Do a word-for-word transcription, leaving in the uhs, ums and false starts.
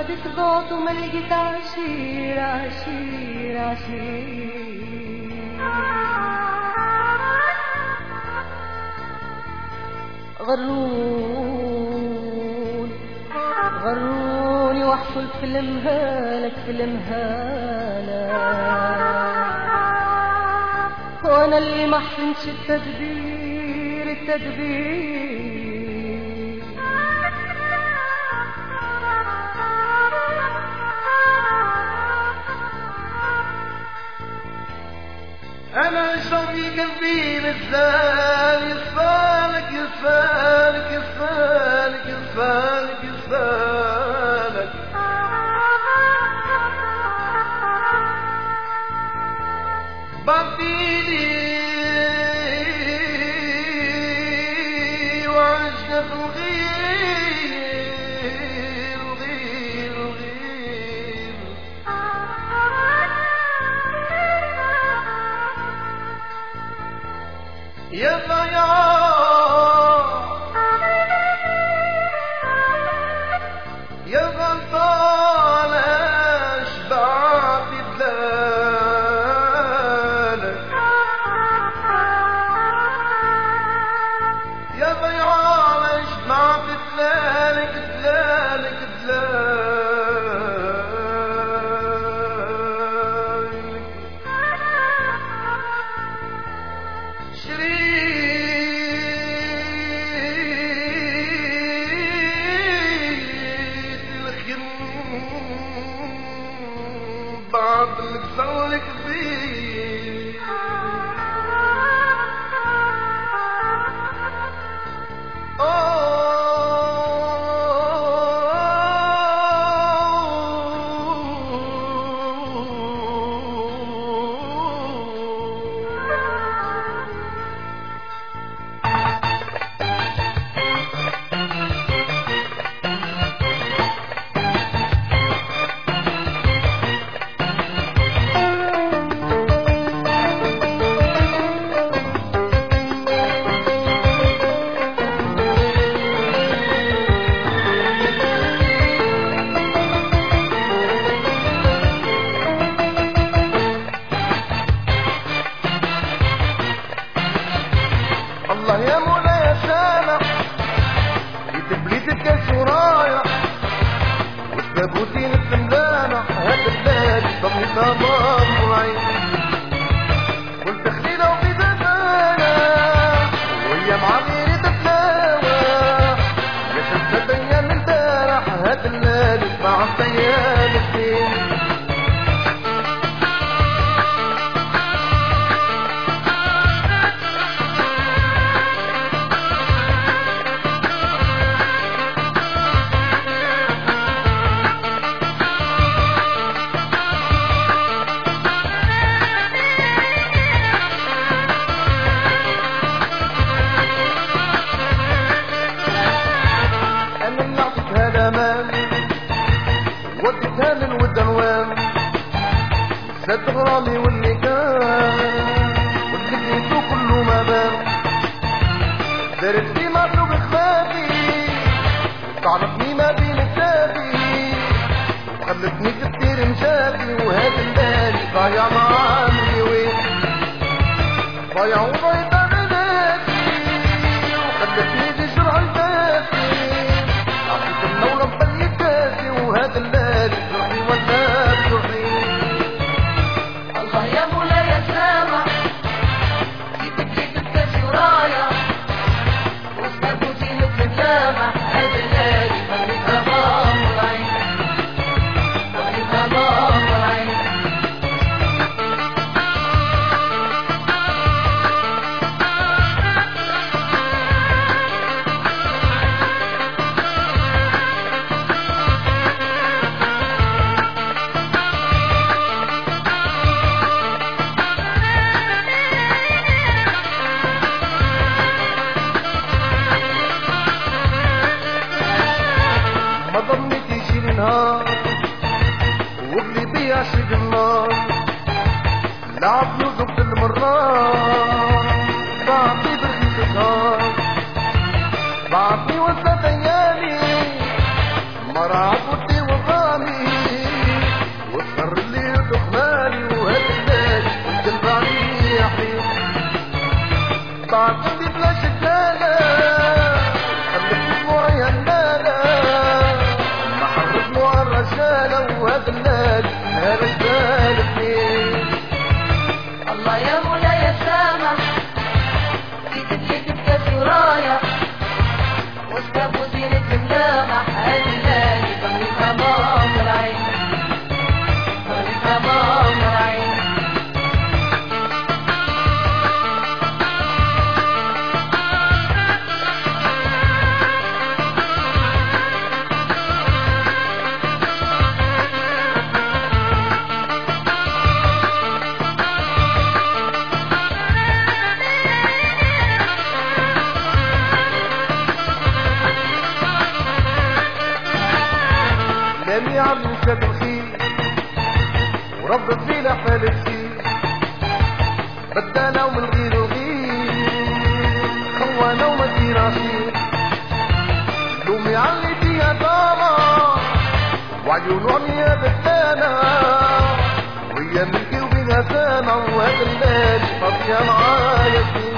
خدت ضغط وما لقيت عشير عشير عشير غروني غروني واحصل في المهالك في المهالك وانا اللي ما حسنش التدبير التدبير انا شوقي قلبي بالزال يصفالك يصفالك يصفالك يصفالك يصفالك بعديني وعشق الغير الغير الغير يا ضياع يا غلطان اشبع بدلالك يا ضياع اشبع بدلالك دلالك دلالك شريت الخم بعد اللي كسرلك فيه الله يا مولاي يا سامح يتبليتك يا سرايا والتابوتين السملانة هاد البلاد ضمني تمام معي قلت خليلة وفي زمانة وهي معاميري تتلاوى يا شمسة ايام البارح هاد الليل مع ايام الدين وديتها من ود الوان سد غرامي واللي كان واللي لقيته كله ما بان دارت في مطلوب خفافي وطعنتني ما بين كتافي وخلتني كتير مشافي وهذا الليالي ضايع مع عمري وين ضايع وضايع بلادي وخلتني في شرع الباسي عطيت النورة مبلي كاسي وهذا الليالي جرحي ولا جرحي الله يا مولاي يا سامح جيتك جيتك كاسي ورايا وسبابوتي مثل اللامح هذا الليالي خليتها ضامر عين خليتها ضامر عين ما ضمنتيش النهار وقلبي يعشق النار لعب نزق المرات بعطي برخيص النهار بعطي وسط ايامي مرة عبودي وغامي يسامح هلالي طريقة مامر عين طريقة مامر عين لم يعمل شد الخير ورب فينا حال الخير بدانا ومن غير غير خوانا وما دينا خير لومي علي فيها داما وعيون عمية بدانا وهي ملكي وبينها سامع وهذا الليل فاضية معايا فيه